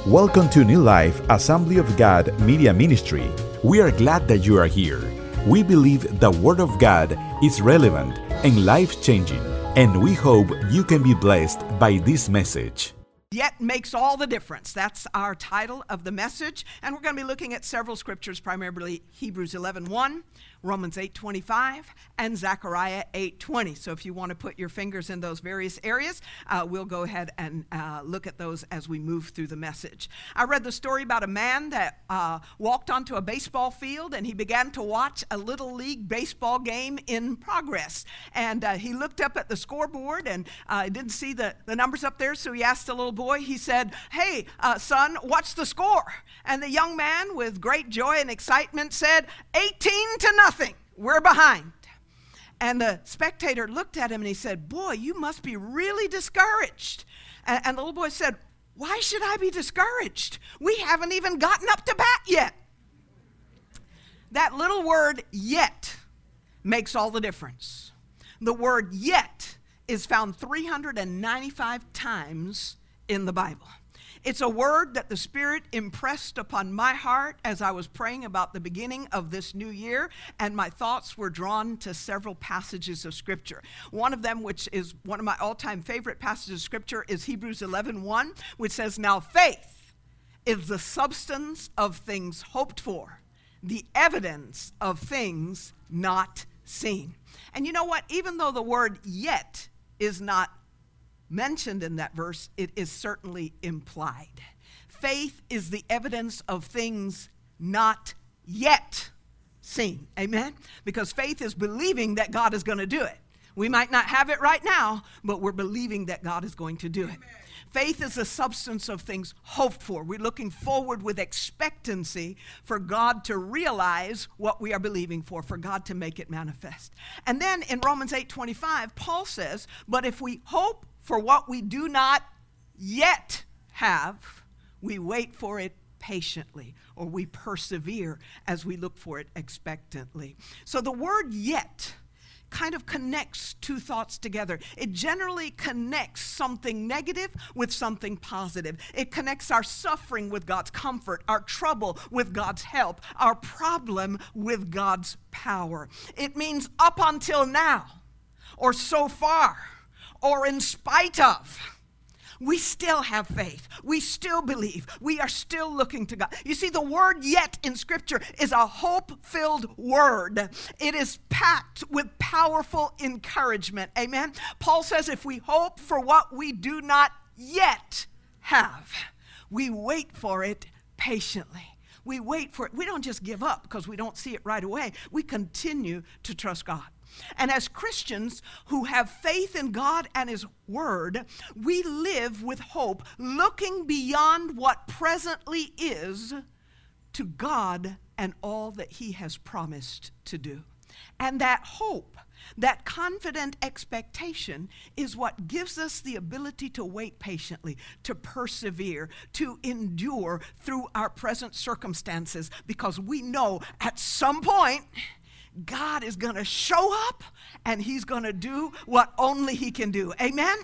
Welcome to New Life Assembly of God Media Ministry. We are glad that you are here. We believe the Word of God is relevant and life-changing, and we hope you can be blessed by this message. Yet makes all the difference. That's our title of the message. And we're going to be looking at several scriptures, primarily Hebrews 11:1, Romans 8:25, and Zechariah 8:20. So if you want to put your fingers in those various areas, we'll go ahead and look at those as we move through the message. I read the story about a man that walked onto a baseball field and he began to watch a little league baseball game in progress. And he looked up at the scoreboard and didn't see the numbers up there, so he asked the little boy, he said, "Hey, son, what's the score?" And the young man, with great joy and excitement, said, 18-0. We're behind. And the spectator looked at him and he said, "Boy, you must be really discouraged." And the little boy said, "Why should I be discouraged? We haven't even gotten up to bat yet." That little word "yet" makes all the difference. The word "yet" is found 395 times in the Bible. It's a word that the Spirit impressed upon my heart as I was praying about the beginning of this new year, and my thoughts were drawn to several passages of Scripture. One of them, which is one of my all-time favorite passages of Scripture, is Hebrews 11:1, which says, "Now faith is the substance of things hoped for, the evidence of things not seen." And you know what? Even though the word "yet" is not mentioned in that verse, it is certainly implied. Faith is the evidence of things not yet seen. Amen? Because faith is believing that God is going to do it. We might not have it right now, but we're believing that God is going to do it. Faith is the substance of things hoped for. We're looking forward with expectancy for God to realize what we are believing for God to make it manifest. And then in Romans 8:25, Paul says, "But if we hope for what we do not yet have, we wait for it patiently," or we persevere as we look for it expectantly. So the word "yet" kind of connects two thoughts together. It generally connects something negative with something positive. It connects our suffering with God's comfort, our trouble with God's help, our problem with God's power. It means up until now, or so far, or in spite of, we still have faith. We still believe. We are still looking to God. You see, the word "yet" in Scripture is a hope-filled word. It is packed with powerful encouragement. Amen? Paul says if we hope for what we do not yet have, we wait for it patiently. We wait for it. We don't just give up because we don't see it right away. We continue to trust God. And as Christians who have faith in God and His Word, we live with hope, looking beyond what presently is to God and all that He has promised to do. And that hope, that confident expectation, is what gives us the ability to wait patiently, to persevere, to endure through our present circumstances, because we know at some point God is going to show up and He's going to do what only He can do. Amen?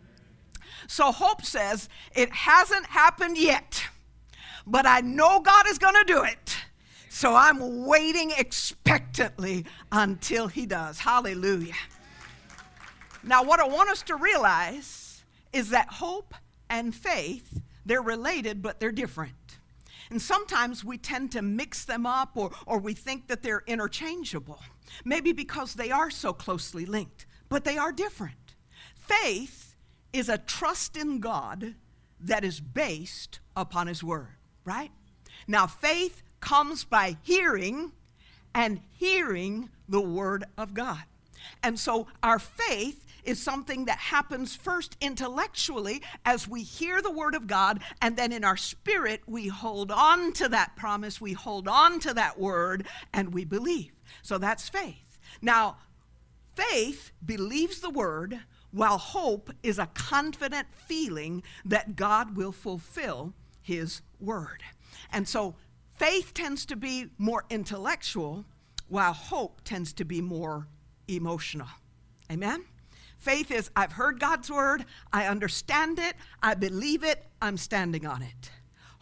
So hope says, it hasn't happened yet, but I know God is going to do it. So I'm waiting expectantly until He does. Hallelujah. Now, what I want us to realize is that hope and faith, they're related, but they're different. And sometimes we tend to mix them up, or we think that they're interchangeable. Maybe because they are so closely linked, but they are different. Faith is a trust in God that is based upon His Word, right? Now, faith comes by hearing, and hearing the Word of God. And so our faith is something that happens first intellectually as we hear the Word of God, and then in our spirit we hold on to that promise, we hold on to that Word, and we believe. So that's faith. Now, faith believes the Word, while hope is a confident feeling that God will fulfill His Word. And so faith tends to be more intellectual, while hope tends to be more emotional. Amen? Faith is, I've heard God's word, I understand it, I believe it, I'm standing on it.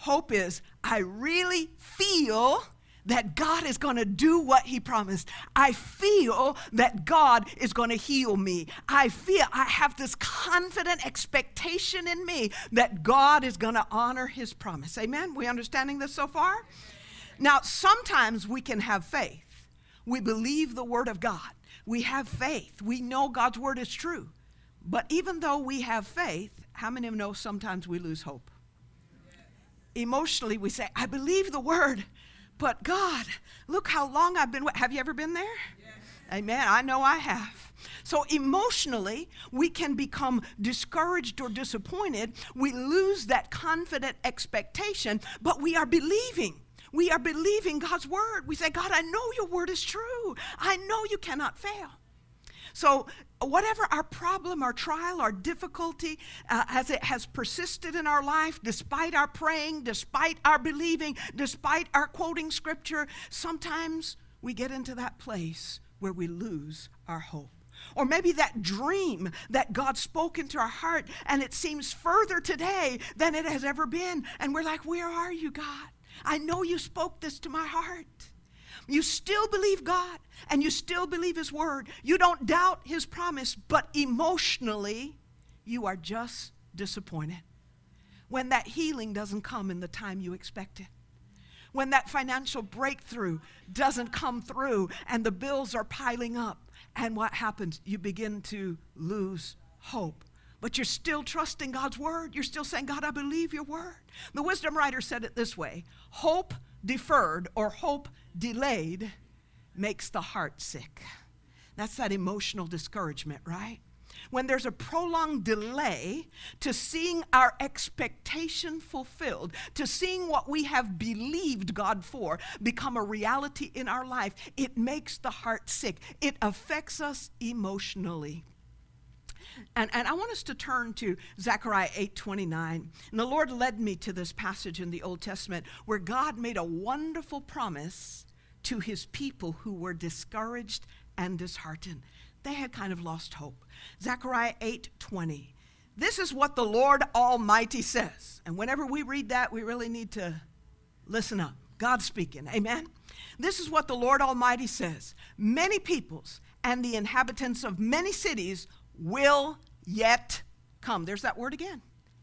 Hope is, I really feel that God is going to do what he promised. I feel that God is going to heal me. I have this confident expectation in me that God is going to honor his promise. Amen? We understanding this so far? Now, sometimes we can have faith. We believe the word of God. We have faith. We know God's word is true. But even though we have faith, how many of you know sometimes we lose hope? Emotionally, we say, I believe the word, but God, look how long I've been. Have you ever been there? Yes. Amen. I know I have. So emotionally, we can become discouraged or disappointed. We lose that confident expectation, but we are believing. We are believing God's word. We say, God, I know your word is true. I know you cannot fail. So whatever our problem, our trial, our difficulty, as it has persisted in our life, despite our praying, despite our believing, despite our quoting scripture, sometimes we get into that place where we lose our hope. Or maybe that dream that God spoke into our heart, and it seems further today than it has ever been. And we're like, where are you, God? I know you spoke this to my heart. You still believe God, and you still believe his word. You don't doubt his promise, but emotionally, you are just disappointed. When that healing doesn't come in the time you expect it. When that financial breakthrough doesn't come through, and the bills are piling up. And what happens? You begin to lose hope. But you're still trusting God's word. You're still saying, God, I believe your word. The wisdom writer said it this way: hope deferred or hope delayed makes the heart sick. That's that emotional discouragement, right? When there's a prolonged delay to seeing our expectation fulfilled, to seeing what we have believed God for become a reality in our life, it makes the heart sick. It affects us emotionally. And I want us to turn to Zechariah 8:29. And the Lord led me to this passage in the Old Testament where God made a wonderful promise to his people who were discouraged and disheartened. They had kind of lost hope. Zechariah 8:20. This is what the Lord Almighty says. And whenever we read that, we really need to listen up. God's speaking. Amen? This is what the Lord Almighty says. Many peoples and the inhabitants of many cities will yet come. There's that word again.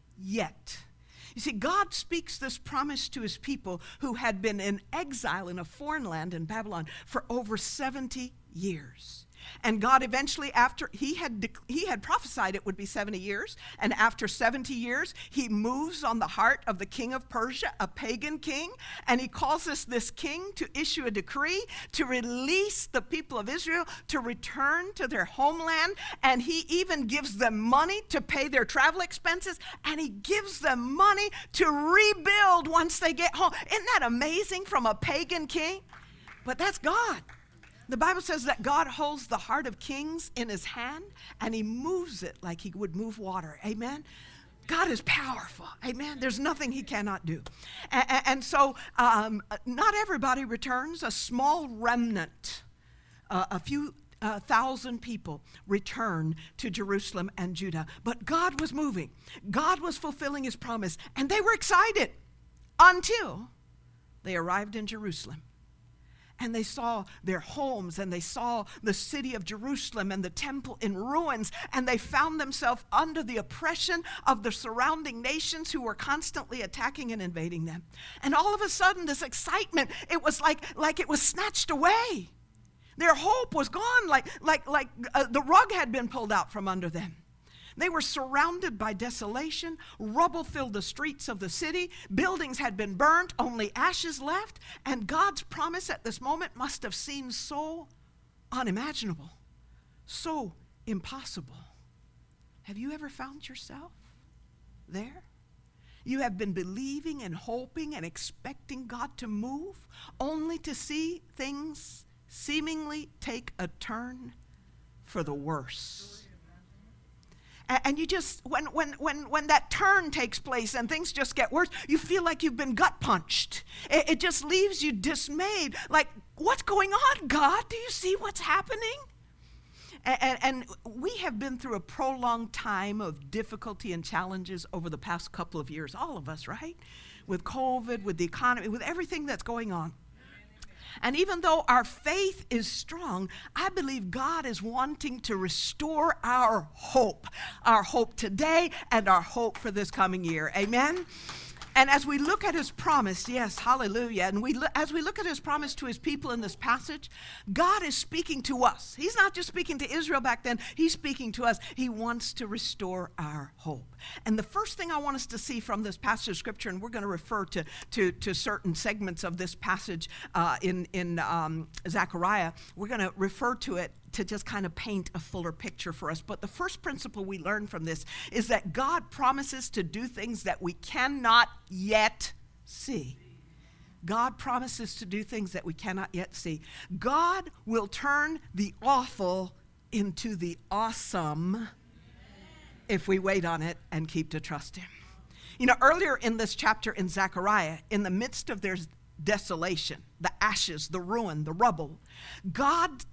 Yet. You see, God speaks this promise to his people who had been in exile in a foreign land in Babylon for over 70 years. And God eventually, after he had prophesied it would be 70 years, and after 70 years, he moves on the heart of the king of Persia, a pagan king, and he causes this king to issue a decree to release the people of Israel to return to their homeland, and he even gives them money to pay their travel expenses, and he gives them money to rebuild once they get home. Isn't that amazing from a pagan king? But that's God. The Bible says that God holds the heart of kings in his hand, and he moves it like he would move water. Amen? God is powerful. Amen? There's nothing he cannot do. And so not everybody returns. A small remnant, a few thousand people return to Jerusalem and Judah. But God was moving. God was fulfilling his promise, and they were excited until they arrived in Jerusalem. And they saw their homes, and they saw the city of Jerusalem and the temple in ruins, and they found themselves under the oppression of the surrounding nations who were constantly attacking and invading them. And all of a sudden, this excitement, it was like it was snatched away. Their hope was gone, like the rug had been pulled out from under them. They were surrounded by desolation. Rubble filled the streets of the city. Buildings had been burned, only ashes left. And God's promise at this moment must have seemed so unimaginable, so impossible. Have you ever found yourself there? You have been believing and hoping and expecting God to move, only to see things seemingly take a turn for the worse. And you just, when that turn takes place and things just get worse, you feel like you've been gut punched. It just leaves you dismayed. Like, what's going on, God? Do you see what's happening? And we have been through a prolonged time of difficulty and challenges over the past couple of years, all of us, right? With COVID, with the economy, with everything that's going on. And even though our faith is strong, I believe God is wanting to restore our hope today and our hope for this coming year. Amen? And as we look at his promise, yes, hallelujah, and as we look at his promise to his people in this passage, God is speaking to us. He's not just speaking to Israel back then, he's speaking to us. He wants to restore our hope. And the first thing I want us to see from this passage of Scripture, and we're going to refer to certain segments of this passage in Zechariah, we're going to refer to it to just kind of paint a fuller picture for us. But the first principle we learn from this is that God promises to do things that we cannot yet see. God promises to do things that we cannot yet see. God will turn the awful into the awesome if we wait on it and keep to trust him. You know, earlier in this chapter in Zechariah, in the midst of their desolation, the ashes, the ruin, the rubble, God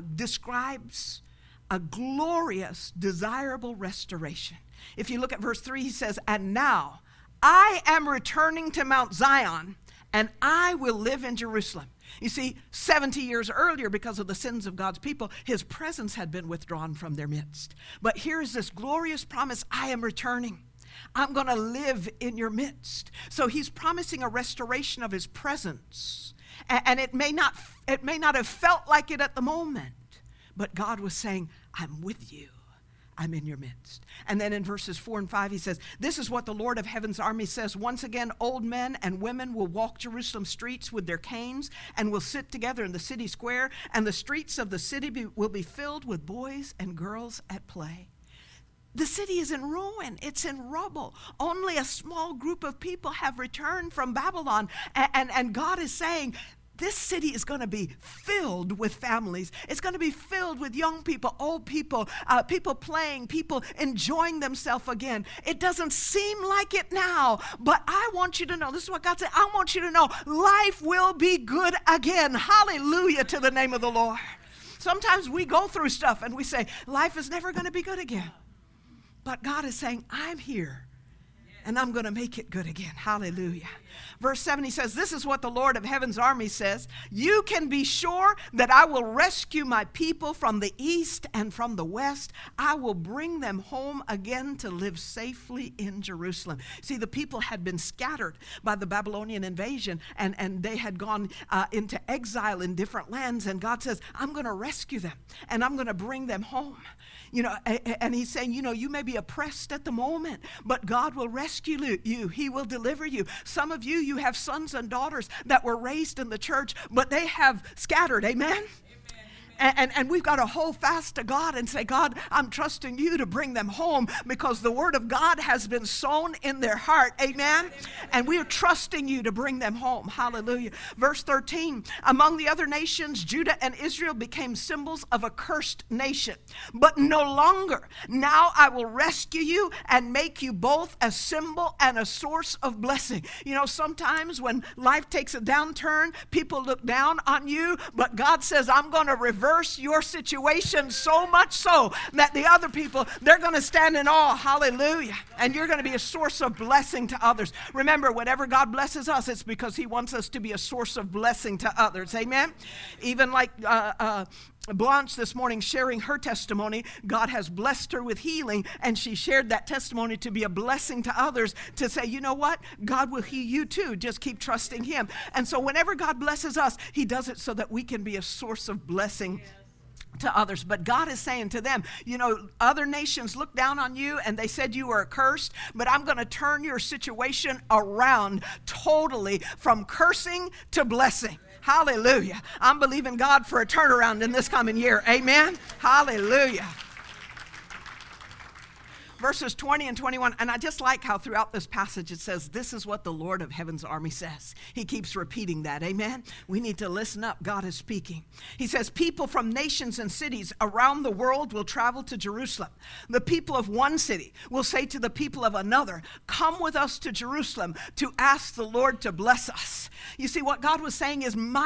describes a glorious, desirable restoration. If you look at verse 3, he says, "And now I am returning to Mount Zion, and I will live in Jerusalem." You see, 70 years earlier, because of the sins of God's people, his presence had been withdrawn from their midst. But here is this glorious promise: I am returning. I'm going to live in your midst. So he's promising a restoration of his presence. And it may not have felt like it at the moment, but God was saying, I'm with you. I'm in your midst. And then in verses 4 and 5, he says, "This is what the Lord of heaven's army says. Once again, old men and women will walk Jerusalem streets with their canes and will sit together in the city square, and the streets of the city will be filled with boys and girls at play." The city is in ruin. It's in rubble. Only a small group of people have returned from Babylon. And God is saying, this city is going to be filled with families. It's going to be filled with young people, old people, people playing, people enjoying themselves again. It doesn't seem like it now, but I want you to know, this is what God said, I want you to know, life will be good again. Hallelujah to the name of the Lord. Sometimes we go through stuff and we say, life is never going to be good again. But God is saying, I'm here, and I'm going to make it good again. Hallelujah. Verse 7, he says, "This is what the Lord of heaven's army says. You can be sure that I will rescue my people from the east and from the west. I will bring them home again to live safely in Jerusalem." See, the people had been scattered by the Babylonian invasion, and they had gone into exile in different lands. And God says, I'm going to rescue them, and I'm going to bring them home. You know, and he's saying, you know, you may be oppressed at the moment, but God will rescue you. He will deliver you. Some of you have sons and daughters that were raised in the church, but they have scattered. Amen? And we've got to hold fast to God and say, God, I'm trusting you to bring them home, because the word of God has been sown in their heart. Amen? And we are trusting you to bring them home. Hallelujah. Verse 13, "Among the other nations, Judah and Israel became symbols of a cursed nation, but no longer. Now I will rescue you and make you both a symbol and a source of blessing." You know, sometimes when life takes a downturn, people look down on you, but God says, I'm going to reverse your situation so much so that the other people, they're going to stand in awe. Hallelujah. And you're going to be a source of blessing to others. Remember, whenever God blesses us, it's because he wants us to be a source of blessing to others. Amen? Even like Blanche this morning sharing her testimony, God has blessed her with healing, and she shared that testimony to be a blessing to others, to say, you know what? God will heal you too. Just keep trusting him. And so whenever God blesses us, he does it so that we can be a source of blessing to others. But God is saying to them, you know, other nations look down on you and they said you were cursed, but I'm going to turn your situation around totally from cursing to blessing. Hallelujah. I'm believing God for a turnaround in this coming year. Amen. Hallelujah. Verses 20 and 21, and I just like how throughout this passage it says, this is what the Lord of heaven's army says. He keeps repeating that, amen? We need to listen up. God is speaking. He says, people from nations and cities around the world will travel to Jerusalem. The people of one city will say to the people of another, come with us to Jerusalem to ask the Lord to bless us. You see, what God was saying is, my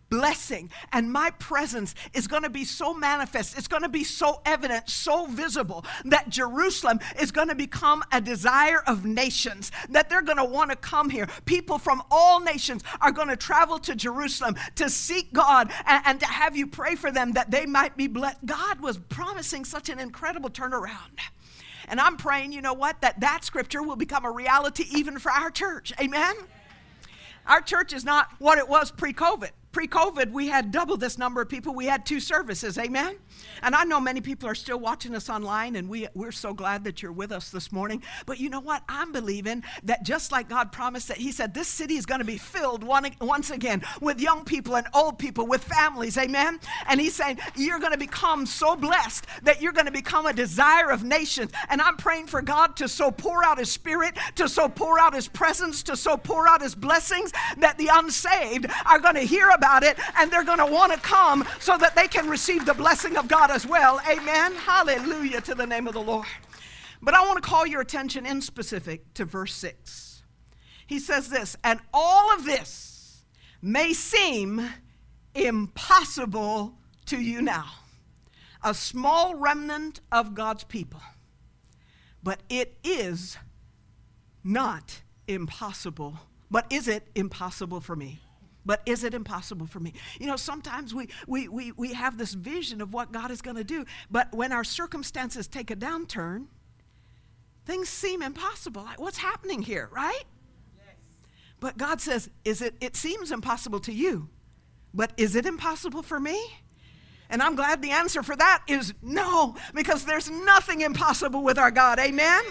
blessing and my presence is going to be so manifest. It's going to be so evident, so visible that Jerusalem is going to become a desire of nations, that they're going to want to come here. People from all nations are going to travel to Jerusalem to seek God and to have you pray for them that they might be blessed. God was promising such an incredible turnaround. And I'm praying, you know what, that scripture will become a reality even for our church. Amen? Our church is not what it was pre-COVID. Pre-COVID, we had double this number of people. We had 2 services. Amen? And I know many people are still watching us online, and we're so glad that you're with us this morning. But you know what? I'm believing that just like God promised, that he said this city is going to be filled once again with young people and old people, with families. Amen? And he's saying you're going to become so blessed that you're going to become a desire of nations. And I'm praying for God to so pour out his spirit, to so pour out his presence, to so pour out his blessings that the unsaved are going to hear about it, and they're going to want to come so that they can receive the blessing of God as well. Amen. Hallelujah to the name of the Lord. But I want to call your attention in specific to verse 6. He says this, and all of this may seem impossible to you now, a small remnant of God's people, but it is not impossible. But is it impossible for me? But is it impossible for me? You know, sometimes we have this vision of what God is going to do, but when our circumstances take a downturn, things seem impossible. Like, what's happening here, right? Yes. But God says, it seems impossible to you, but is it impossible for me? And I'm glad the answer for that is no, because there's nothing impossible with our God. Amen?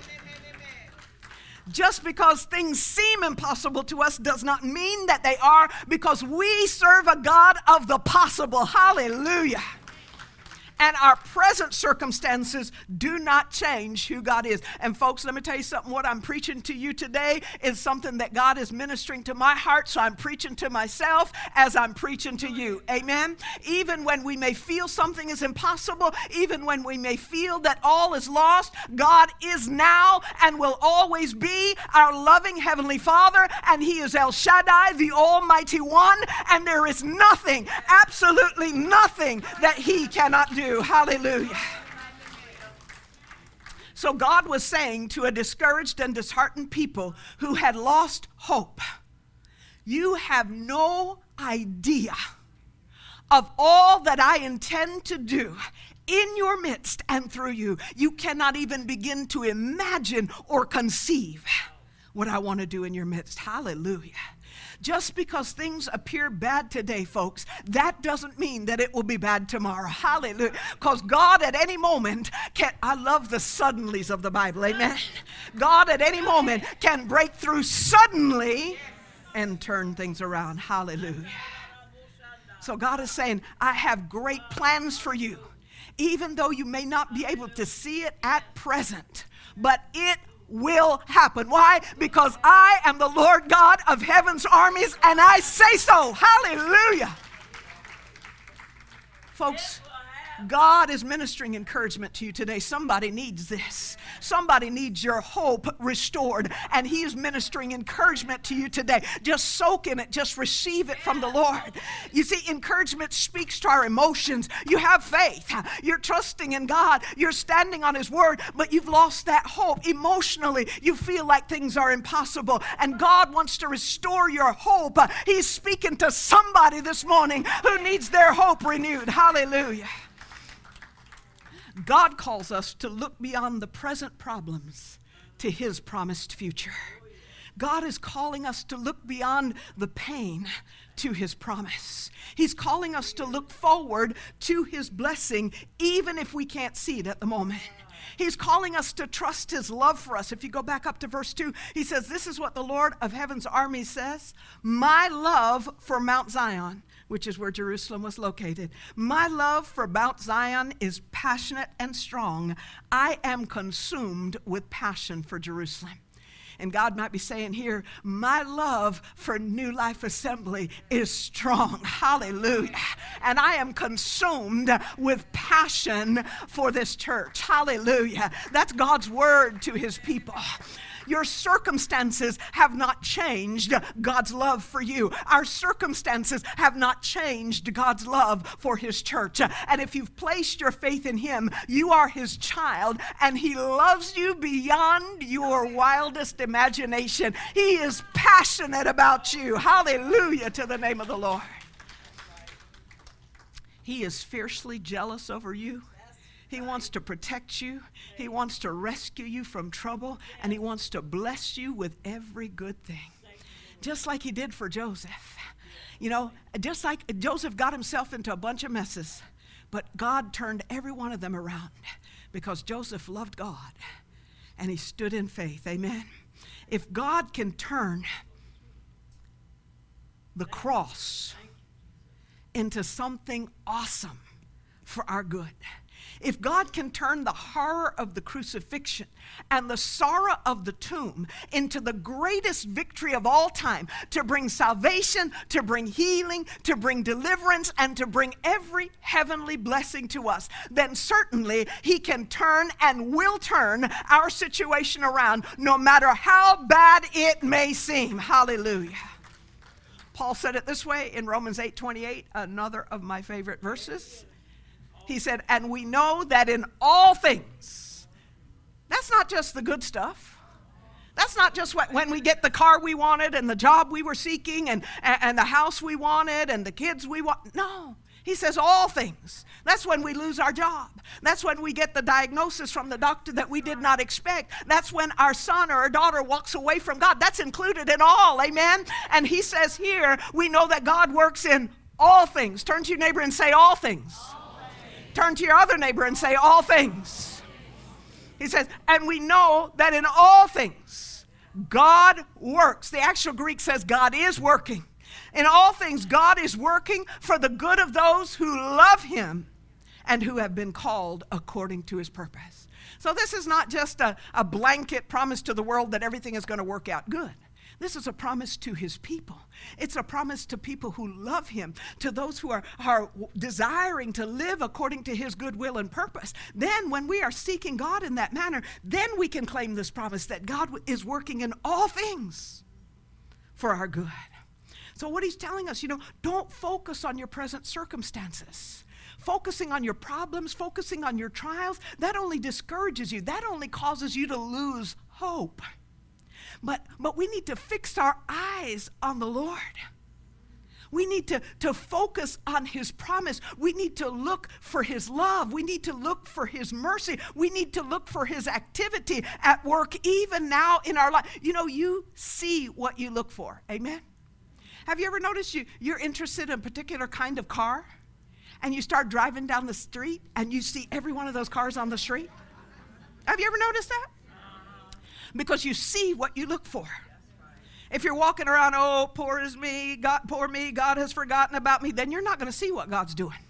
Just because things seem impossible to us does not mean that they are, because we serve a God of the possible. Hallelujah. And our present circumstances do not change who God is. And folks, let me tell you something. What I'm preaching to you today is something that God is ministering to my heart. So I'm preaching to myself as I'm preaching to you. Amen. Even when we may feel something is impossible, even when we may feel that all is lost, God is now and will always be our loving Heavenly Father. And He is El Shaddai, the Almighty One. And there is nothing, absolutely nothing that He cannot do. Hallelujah. So God was saying to a discouraged and disheartened people who had lost hope, you have no idea of all that I intend to do in your midst and through you. You cannot even begin to imagine or conceive what I want to do in your midst. Hallelujah. Just because things appear bad today, folks, that doesn't mean that it will be bad tomorrow. Hallelujah. Because God at any moment can, I love the suddenlies of the Bible, amen? God at any moment can break through suddenly and turn things around. Hallelujah. So God is saying, I have great plans for you, even though you may not be able to see it at present, but it will happen. Why? Because I am the Lord God of heaven's armies, and I say so. Hallelujah. Folks, God is ministering encouragement to you today. Somebody needs this. Somebody needs your hope restored, and He is ministering encouragement to you today. Just soak in it. Just receive it from the Lord. You see, encouragement speaks to our emotions. You have faith. You're trusting in God. You're standing on His word, but you've lost that hope. Emotionally, you feel like things are impossible, and God wants to restore your hope. He's speaking to somebody this morning who needs their hope renewed. Hallelujah. God calls us to look beyond the present problems to His promised future. God is calling us to look beyond the pain to His promise. He's calling us to look forward to His blessing, even if we can't see it at the moment. He's calling us to trust His love for us. If you go back up to verse 2, He says, this is what the Lord of heaven's army says, my love for Mount Zion, which is where Jerusalem was located. My love for Mount Zion is passionate and strong. I am consumed with passion for Jerusalem. And God might be saying here, my love for New Life Assembly is strong. Hallelujah. And I am consumed with passion for this church. Hallelujah. That's God's word to His people. Your circumstances have not changed God's love for you. Our circumstances have not changed God's love for his church. And if you've placed your faith in him, you are his child, and he loves you beyond your wildest imagination. He is passionate about you. Hallelujah to the name of the Lord. He is fiercely jealous over you. He wants to protect you. He wants to rescue you from trouble, and he wants to bless you with every good thing. Just like he did for Joseph. You know, just like Joseph got himself into a bunch of messes, but God turned every one of them around because Joseph loved God and he stood in faith. Amen. If God can turn the cross into something awesome for our good, if God can turn the horror of the crucifixion and the sorrow of the tomb into the greatest victory of all time, to bring salvation, to bring healing, to bring deliverance, and to bring every heavenly blessing to us, then certainly he can turn and will turn our situation around, no matter how bad it may seem. Hallelujah. Paul said it this way in Romans 8:28, another of my favorite verses. He said, and we know that in all things, that's not just the good stuff. That's not just when we get the car we wanted and the job we were seeking and the house we wanted and the kids we want. No, he says all things. That's when we lose our job. That's when we get the diagnosis from the doctor that we did not expect. That's when our son or our daughter walks away from God. That's included in all, amen? And he says here, we know that God works in all things. Turn to your neighbor and say all things. Turn to your other neighbor and say all things. He says, and we know that in all things, God works. The actual Greek says God is working. In all things, God is working for the good of those who love him and who have been called according to his purpose. So this is not just a blanket promise to the world that everything is going to work out good. This is a promise to his people. It's a promise to people who love him, to those who are desiring to live according to his good will and purpose. Then when we are seeking God in that manner, then we can claim this promise that God is working in all things for our good. So what he's telling us, don't focus on your present circumstances. Focusing on your problems, focusing on your trials, that only discourages you. That only causes you to lose hope. But we need to fix our eyes on the Lord. We need to focus on his promise. We need to look for his love. We need to look for his mercy. We need to look for his activity at work even now in our life. You see what you look for. Amen? Have you ever noticed you're interested in a particular kind of car and you start driving down the street and you see every one of those cars on the street? Have you ever noticed that? Because you see what you look for. If you're walking around, oh, poor is me, God has forgotten about me, then you're not going to see what God's doing.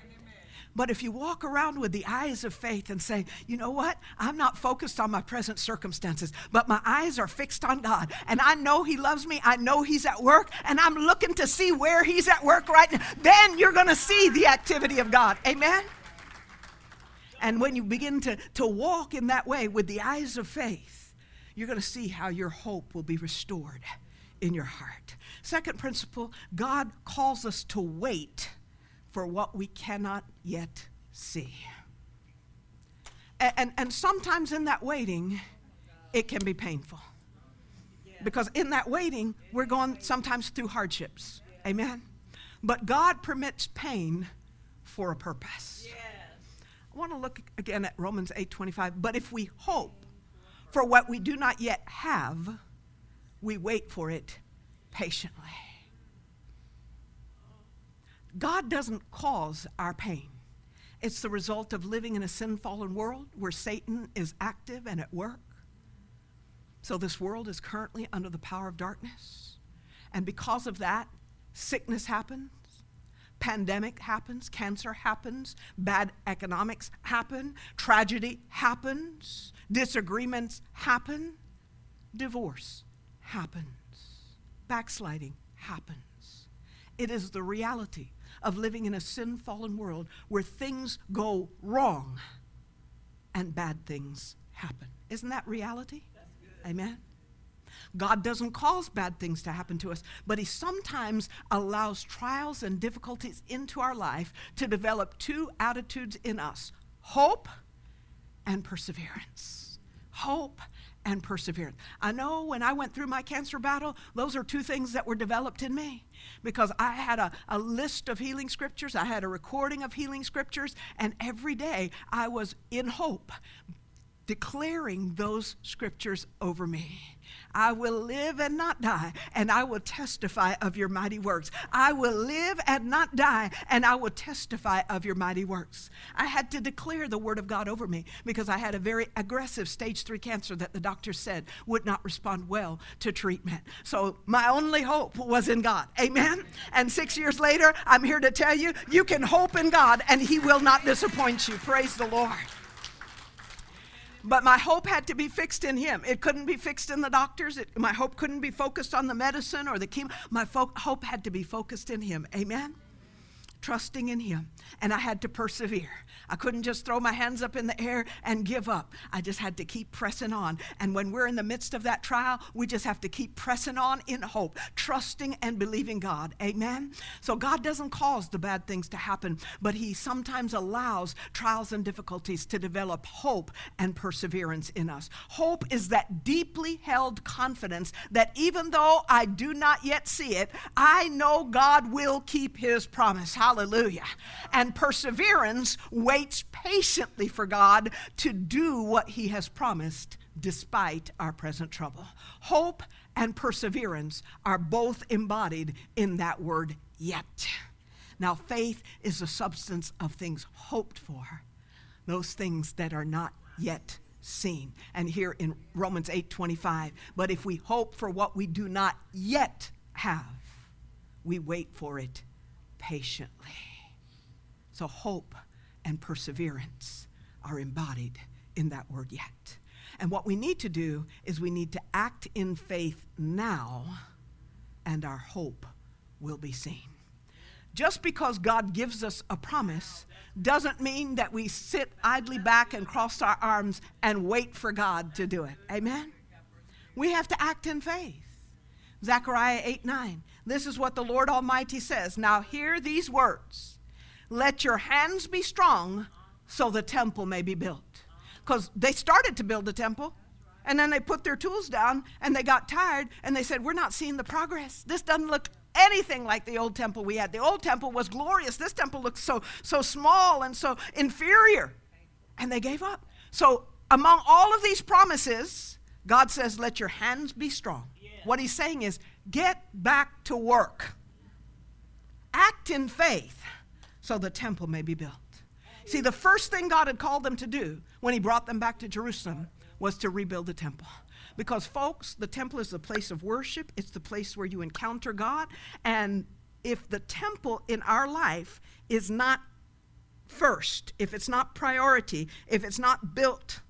But if you walk around with the eyes of faith and say, you know what? I'm not focused on my present circumstances, but my eyes are fixed on God. And I know he loves me. I know he's at work. And I'm looking to see where he's at work right now. Then you're going to see the activity of God. Amen? And when you begin to walk in that way with the eyes of faith, you're going to see how your hope will be restored in your heart. Second principle, God calls us to wait for what we cannot yet see. And sometimes in that waiting, it can be painful. Because in that waiting, we're going sometimes through hardships. Amen? But God permits pain for a purpose. I want to look again at Romans 8:25. But if we hope for what we do not yet have, we wait for it patiently. God doesn't cause our pain. It's the result of living in a sin-fallen world where Satan is active and at work. So this world is currently under the power of darkness. And because of that, sickness happens, pandemic happens, cancer happens, bad economics happen, tragedy happens, disagreements happen, divorce happens, backsliding happens. It is the reality of living in a sin-fallen world where things go wrong and bad things happen. Isn't that reality? Amen? God doesn't cause bad things to happen to us, but he sometimes allows trials and difficulties into our life to develop two attitudes in us: hope and perseverance. Hope and perseverance. I know when I went through my cancer battle, those are two things that were developed in me, because I had a list of healing scriptures. I had a recording of healing scriptures, and every day I was in hope, declaring those scriptures over me. I will live and not die, and I will testify of your mighty works. I will live and not die, and I will testify of your mighty works. I had to declare the word of God over me because I had a very aggressive stage 3 cancer that the doctor said would not respond well to treatment. So my only hope was in God. Amen? And 6 years later, I'm here to tell you, you can hope in God, and he will not disappoint you. Praise the Lord. But my hope had to be fixed in him. It couldn't be fixed in the doctors. My hope couldn't be focused on the medicine or the chemo. My hope had to be focused in him. Amen? Trusting in him. And I had to persevere. I couldn't just throw my hands up in the air and give up. I just had to keep pressing on. And when we're in the midst of that trial, we just have to keep pressing on in hope, trusting and believing God. Amen? So God doesn't cause the bad things to happen, but he sometimes allows trials and difficulties to develop hope and perseverance in us. Hope is that deeply held confidence that even though I do not yet see it, I know God will keep his promise. Hallelujah. And perseverance waits patiently for God to do what he has promised despite our present trouble. Hope and perseverance are both embodied in that word yet. Now, faith is the substance of things hoped for, those things that are not yet seen. And here in Romans 8:25, but if we hope for what we do not yet have, we wait for it patiently. So hope and perseverance are embodied in that word yet. And what we need to do is we need to act in faith now, and our hope will be seen. Just because God gives us a promise doesn't mean that we sit idly back and cross our arms and wait for God to do it. Amen? We have to act in faith. Zechariah 8:9. This is what the Lord Almighty says. Now hear these words. Let your hands be strong so the temple may be built. Because they started to build the temple, and then they put their tools down, and they got tired, and they said, we're not seeing the progress. This doesn't look anything like the old temple we had. The old temple was glorious. This temple looks so small and so inferior. And they gave up. So among all of these promises, God says, let your hands be strong. What he's saying is, get back to work. Act in faith so the temple may be built. See, the first thing God had called them to do when he brought them back to Jerusalem was to rebuild the temple. Because, folks, the temple is the place of worship. It's the place where you encounter God. And if the temple in our life is not first, if it's not priority, if it's not built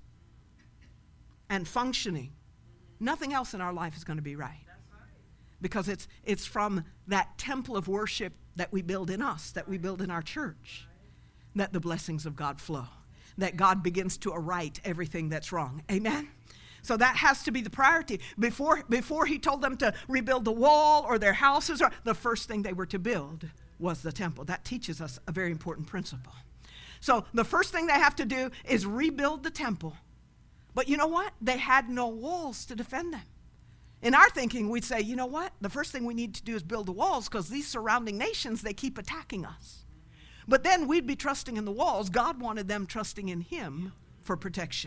and functioning, nothing else in our life is going to be right. Because it's from that temple of worship that we build in us, that we build in our church, that the blessings of God flow, that God begins to aright everything that's wrong. Amen? So that has to be the priority. Before he told them to rebuild the wall or their houses, or the first thing they were to build was the temple. That teaches us a very important principle. So the first thing they have to do is rebuild the temple. But you know what? They had no walls to defend them. In our thinking, we'd say, you know what? The first thing we need to do is build the walls because these surrounding nations, they keep attacking us. But then we'd be trusting in the walls. God wanted them trusting in him for protection.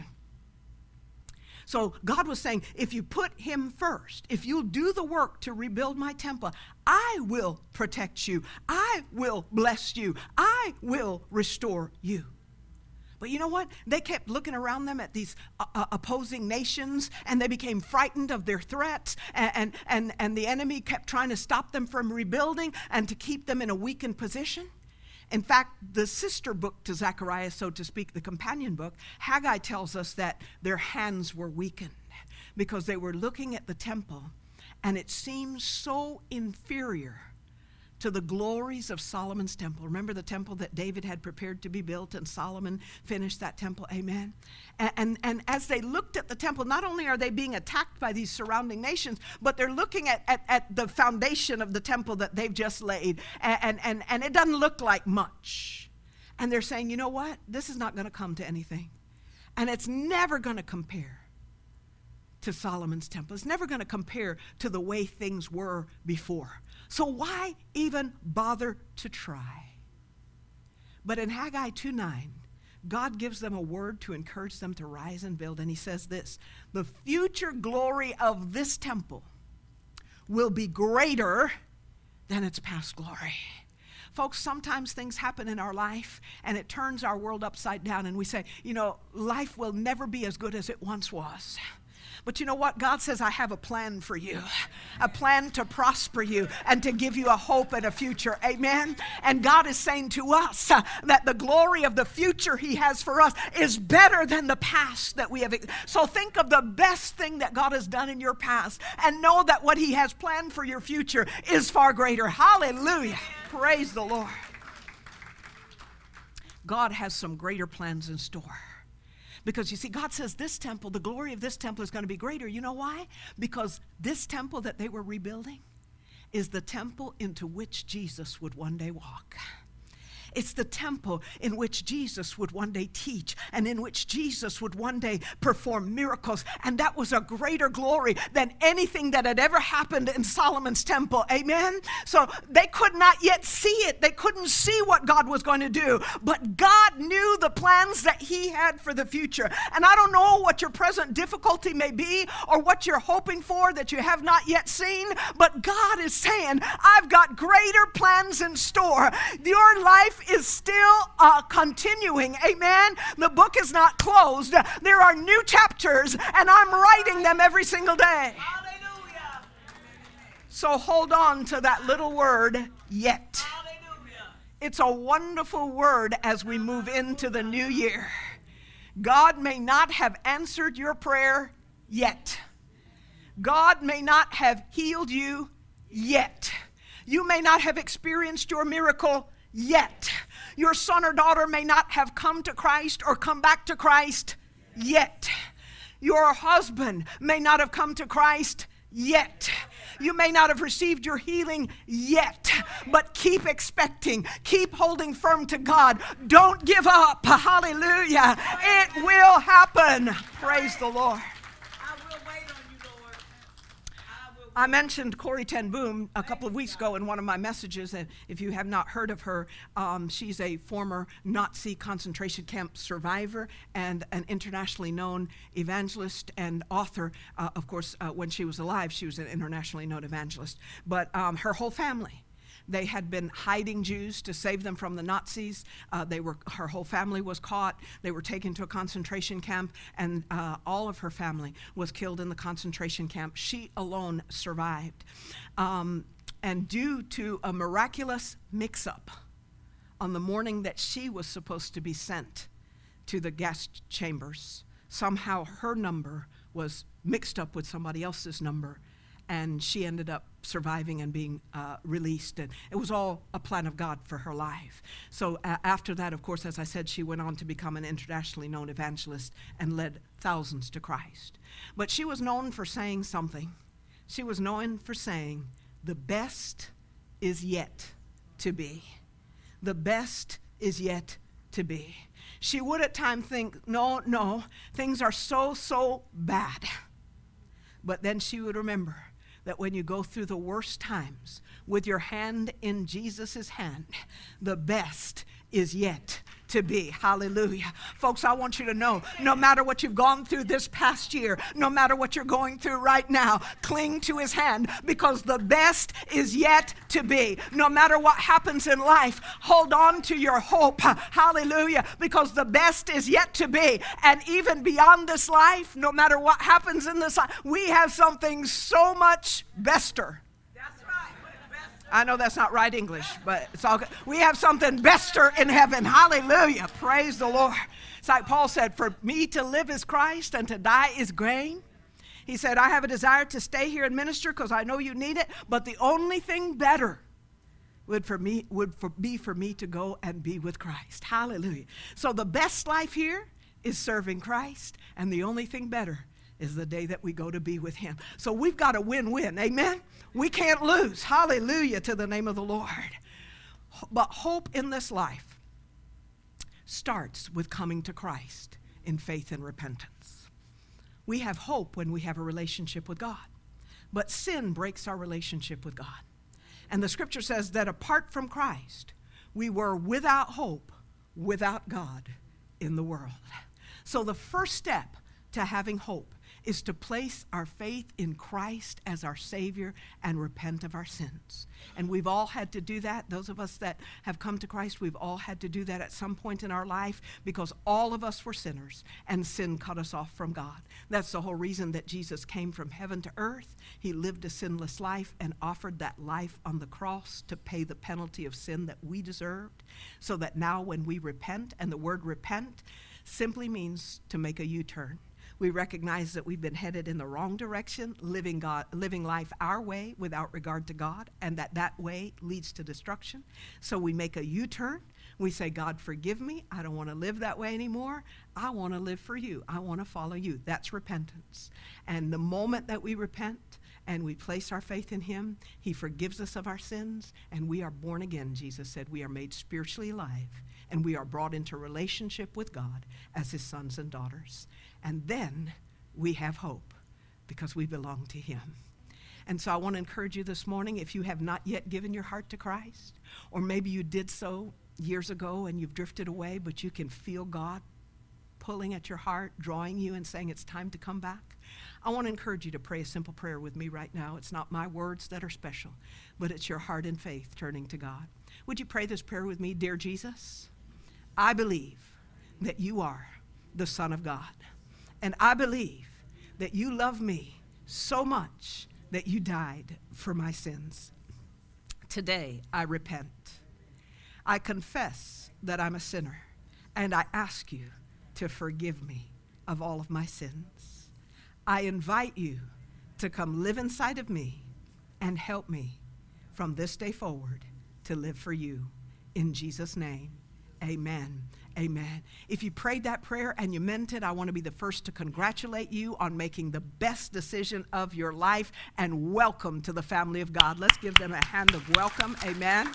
So God was saying, if you put him first, if you'll do the work to rebuild my temple, I will protect you. I will bless you. I will restore you. But you know what? They kept looking around them at these opposing nations, and they became frightened of their threats, and the enemy kept trying to stop them from rebuilding and to keep them in a weakened position. In fact, the sister book to Zechariah, so to speak, the companion book, Haggai tells us that their hands were weakened because they were looking at the temple, and it seemed so inferior to the glories of Solomon's temple. Remember the temple that David had prepared to be built, and Solomon finished that temple, amen? And as they looked at the temple, not only are they being attacked by these surrounding nations, but they're looking at the foundation of the temple that they've just laid, and it doesn't look like much. And they're saying, you know what? This is not going to come to anything. And it's never going to compare to Solomon's temple. It's never going to compare to the way things were before. So why even bother to try? But in Haggai 2:9, God gives them a word to encourage them to rise and build. And he says this: the future glory of this temple will be greater than its past glory. Folks, sometimes things happen in our life and it turns our world upside down, and we say, you know, life will never be as good as it once was. But you know what? God says, I have a plan for you, a plan to prosper you and to give you a hope and a future. Amen? And God is saying to us that the glory of the future he has for us is better than the past that we have. So think of the best thing that God has done in your past and know that what he has planned for your future is far greater. Hallelujah. Praise the Lord. God has some greater plans in store. Because you see, God says this temple, the glory of this temple is going to be greater. You know why? Because this temple that they were rebuilding is the temple into which Jesus would one day walk. It's the temple in which Jesus would one day teach and in which Jesus would one day perform miracles. And that was a greater glory than anything that had ever happened in Solomon's temple. Amen? So they could not yet see it. They couldn't see what God was going to do. But God knew the plans that he had for the future. And I don't know what your present difficulty may be or what you're hoping for that you have not yet seen. But God is saying, I've got greater plans in store. Your life is still continuing. Amen. The book is not closed. There are new chapters, and I'm writing them every single day. Hallelujah. So hold on to that little word, yet. Hallelujah. It's a wonderful word as we move into the new year. God may not have answered your prayer yet. God may not have healed you yet. You may not have experienced your miracle yet. Your son or daughter may not have come to Christ or come back to Christ yet. Your husband may not have come to Christ yet. You may not have received your healing yet, but keep expecting. Keep holding firm to God. Don't give up. Hallelujah. It will happen. Praise the Lord. I mentioned Corrie Ten Boom a couple of weeks ago in one of my messages, and if you have not heard of her, she's a former Nazi concentration camp survivor and an internationally known evangelist and author. Of course, when she was alive, she was an internationally known evangelist. But her whole family, they had been hiding Jews to save them from the Nazis. Her whole family was caught. They were taken to a concentration camp, and all of her family was killed in the concentration camp. She alone survived. And due to a miraculous mix-up on the morning that she was supposed to be sent to the gas chambers, somehow her number was mixed up with somebody else's number, and she ended up surviving and being released. And it was all a plan of God for her life. So after that, of course, as I said, she went on to become an internationally known evangelist and led thousands to Christ. But she was known for saying something. She was known for saying, the best is yet to be. The best is yet to be. She would at times think, no, things are so bad. But then she would remember that when you go through the worst times with your hand in Jesus' hand, the best is yet to be. Hallelujah. Folks, I want you to know, no matter what you've gone through this past year, no matter what you're going through right now, cling to his hand, because the best is yet to be. No matter what happens in life, hold on to your hope. Hallelujah. Because the best is yet to be. And even beyond this life, no matter what happens in this life, we have something so much bester. I know that's not right English, but it's all good. We have something bester in heaven. Hallelujah. Praise the Lord. It's like Paul said, for me to live is Christ and to die is gain. He said, I have a desire to stay here and minister because I know you need it, but the only thing better be for me to go and be with Christ. Hallelujah. So the best life here is serving Christ, and the only thing better is the day that we go to be with him. So we've got a win-win. Amen? We can't lose. Hallelujah to the name of the Lord. But hope in this life starts with coming to Christ in faith and repentance. We have hope when we have a relationship with God. But sin breaks our relationship with God. And the scripture says that apart from Christ, we were without hope, without God in the world. So the first step to having hope is to place our faith in Christ as our Savior and repent of our sins. And we've all had to do that. Those of us that have come to Christ, we've all had to do that at some point in our life because all of us were sinners and sin cut us off from God. That's the whole reason that Jesus came from heaven to earth. He lived a sinless life and offered that life on the cross to pay the penalty of sin that we deserved, so that now when we repent, and the word repent simply means to make a U-turn. We recognize that we've been headed in the wrong direction, living life our way without regard to God, and that way leads to destruction. So we make a U-turn. We say, God, forgive me. I don't want to live that way anymore. I want to live for you. I want to follow you. That's repentance. And the moment that we repent and we place our faith in him, he forgives us of our sins, and we are born again. Jesus said we are made spiritually alive, and we are brought into relationship with God as his sons and daughters. And then we have hope because we belong to him. And so I want to encourage you this morning, if you have not yet given your heart to Christ, or maybe you did so years ago and you've drifted away, but you can feel God pulling at your heart, drawing you and saying it's time to come back, I want to encourage you to pray a simple prayer with me right now. It's not my words that are special, but it's your heart and faith turning to God. Would you pray this prayer with me? Dear Jesus, I believe that you are the Son of God. And I believe that you love me so much that you died for my sins. Today, I repent. I confess that I'm a sinner, and I ask you to forgive me of all of my sins. I invite you to come live inside of me and help me from this day forward to live for you. In Jesus' name, amen. Amen. If you prayed that prayer and you meant it, I want to be the first to congratulate you on making the best decision of your life, and welcome to the family of God. Let's give them a hand of welcome. Amen.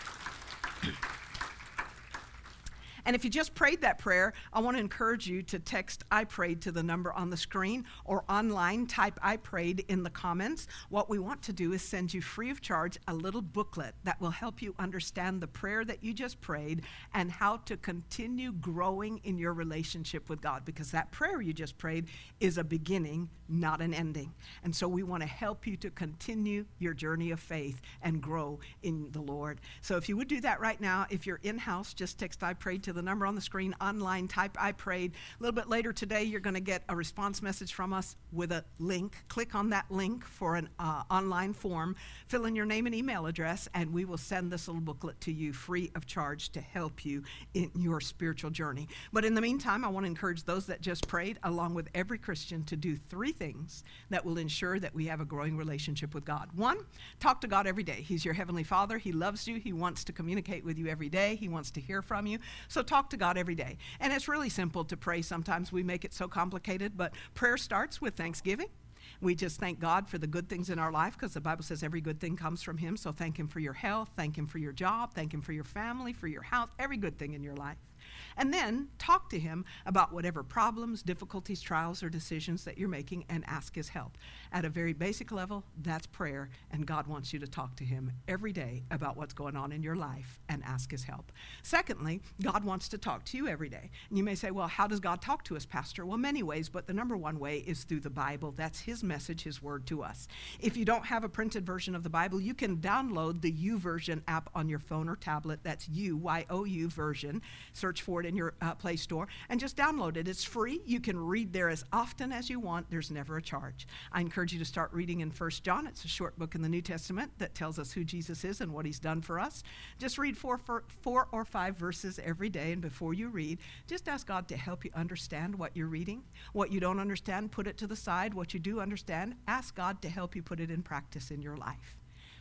And if you just prayed that prayer, I want to encourage you to text I prayed to the number on the screen, or online type I prayed in the comments. What we want to do is send you free of charge a little booklet that will help you understand the prayer that you just prayed and how to continue growing in your relationship with God, because that prayer you just prayed is a beginning, not an ending. And so we want to help you to continue your journey of faith and grow in the Lord. So if you would do that right now, if you're in-house, just text I prayed to the number on the screen, online type I prayed. A little bit later today, you're going to get a response message from us with a link. Click on that link for an online form. Fill in your name and email address, and we will send this little booklet to you free of charge to help you in your spiritual journey. But in the meantime, I want to encourage those that just prayed, along with every Christian, to do 3 things that will ensure that we have a growing relationship with God. 1, talk to God every day. He's your Heavenly Father. He loves you. He wants to communicate with you every day. He wants to hear from you. So talk to God every day. And it's really simple to pray. Sometimes we make it so complicated, but prayer starts with thanksgiving. We just thank God for the good things in our life, because the Bible says every good thing comes from him. So thank him for your health, thank him for your job, thank him for your family, for your house, every good thing in your life. And then talk to him about whatever problems, difficulties, trials, or decisions that you're making, and ask his help. At a very basic level, that's prayer, and God wants you to talk to him every day about what's going on in your life and ask his help. Secondly, God wants to talk to you every day. And you may say, well, how does God talk to us, Pastor? Well, many ways, but the number one way is through the Bible. That's his message, his word to us. If you don't have a printed version of the Bible, you can download the YouVersion app on your phone or tablet. That's YouYOU version. Search for it in your Play Store and just download it. It's free. You can read there as often as you want. There's never a charge. I encourage you to start reading in 1 John. It's a short book in the New Testament that tells us who Jesus is and what he's done for us. Just read 4 or 5 verses every day, and before you read, just ask God to help you understand what you're reading. What you don't understand, put it to the side. What you do understand, ask God to help you put it in practice in your life.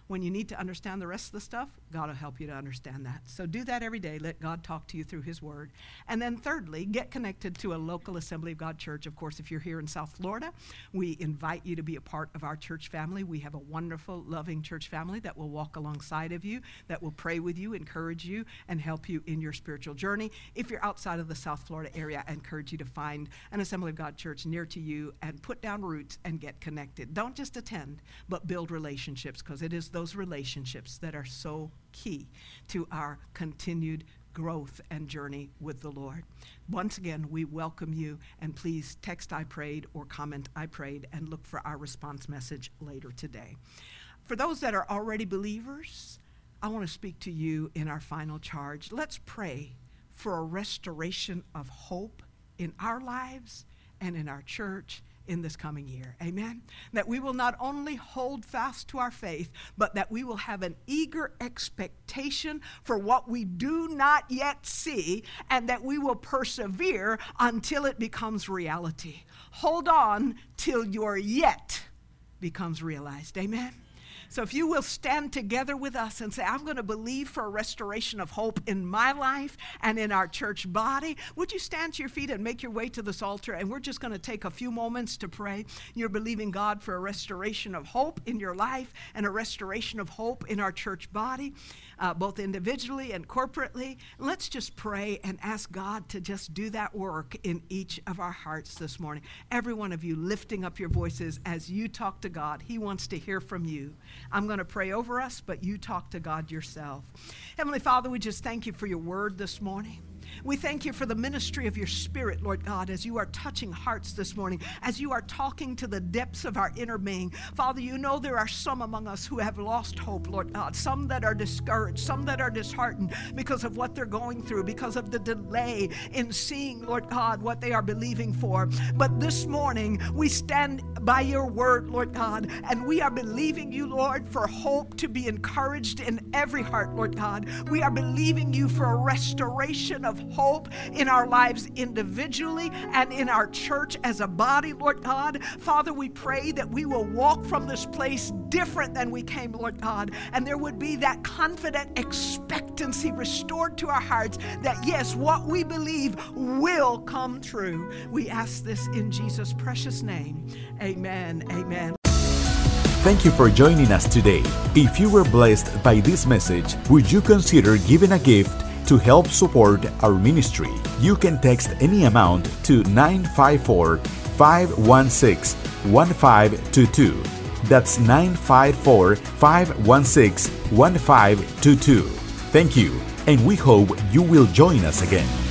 when you need to understand the rest of the stuff, God will help you to understand that. So do that every day. Let God talk to you through his word. And then thirdly, get connected to a local Assembly of God church. Of course, if you're here in South Florida, we invite you to be a part of our church family. We have a wonderful, loving church family that will walk alongside of you, that will pray with you, encourage you, and help you in your spiritual journey. If you're outside of the South Florida area, I encourage you to find an Assembly of God church near to you and put down roots and get connected. Don't just attend, but build relationships, because it is those relationships that are so key to our continued growth and journey with the Lord. Once again, we welcome you, and please text I prayed or comment I prayed and look for our response message later today. For those that are already believers, I want to speak to you in our final charge. Let's pray for a restoration of hope in our lives and in our church in this coming year. Amen? That we will not only hold fast to our faith, but that we will have an eager expectation for what we do not yet see, and that we will persevere until it becomes reality. Hold on till your yet becomes realized. Amen? So if you will stand together with us and say, I'm going to believe for a restoration of hope in my life and in our church body, would you stand to your feet and make your way to this altar? And we're just going to take a few moments to pray. You're believing God for a restoration of hope in your life and a restoration of hope in our church body, both individually and corporately. Let's just pray and ask God to just do that work in each of our hearts this morning. Every one of you lifting up your voices as you talk to God. He wants to hear from you. I'm going to pray over us, but you talk to God yourself. Heavenly Father, we just thank you for your word this morning. We thank you for the ministry of your Spirit, Lord God, as you are touching hearts this morning, as you are talking to the depths of our inner being. Father, you know there are some among us who have lost hope, Lord God, some that are discouraged, some that are disheartened because of what they're going through, because of the delay in seeing, Lord God, what they are believing for. But this morning, we stand by your word, Lord God, and we are believing you, Lord, for hope to be encouraged in every heart, Lord God. We are believing you for a restoration of hope in our lives individually and in our church as a body, Lord God. Father, we pray that we will walk from this place different than we came, Lord God, and there would be that confident expectancy restored to our hearts that, yes, what we believe will come true. We ask this in Jesus' precious name. Amen. Amen. Thank you for joining us today. If you were blessed by this message, would you consider giving a gift to help support our ministry? You can text any amount to 954-516-1522. That's 954-516-1522. Thank you, and we hope you will join us again.